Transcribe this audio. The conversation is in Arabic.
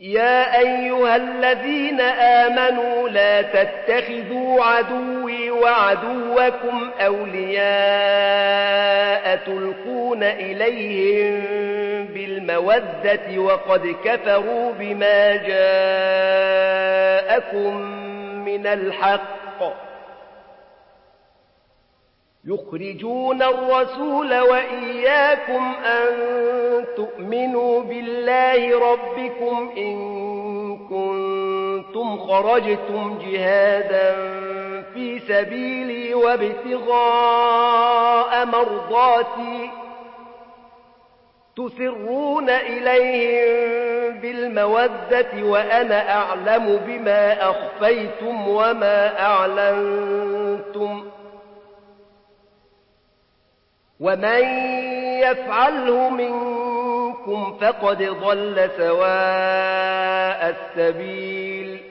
يا أيها الذين آمنوا لا تتخذوا عدوي وعدوكم أولياء تلقون إليهم بالمودة وقد كفروا بما جاءكم من الحق يخرجون الرسول وإياكم أن تؤمنوا بالله ربكم إن كنتم خرجتم جهادا في سبيلي وابتغاء مرضاتي تسرون إليهم بالمودة وأنا أعلم بما أخفيتم وما أعلنتم ومن يفعله منكم فقد ضل سواء السبيل